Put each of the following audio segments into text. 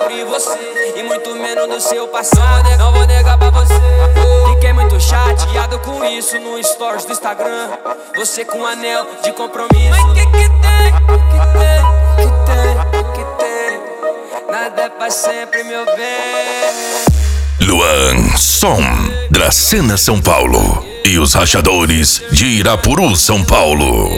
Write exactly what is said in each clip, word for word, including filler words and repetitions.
sobre você e muito menos do seu passado. Não vou negar pra você, fiquei muito chateado com isso no stories do Instagram. Você com um anel de compromisso. Mas que que tem, que tem, que tem, que tem? Nada é pra sempre, meu bem. Luan, som da cena São Paulo e os rachadores de Irapuru, São Paulo.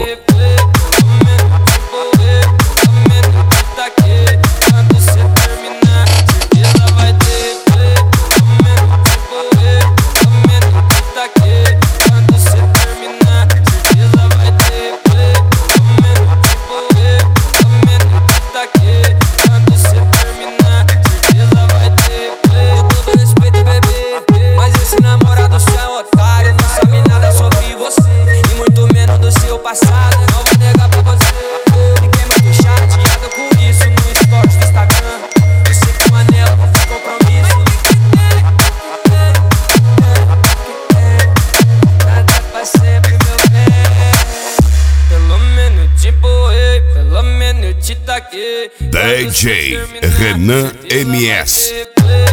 D J Renan M S.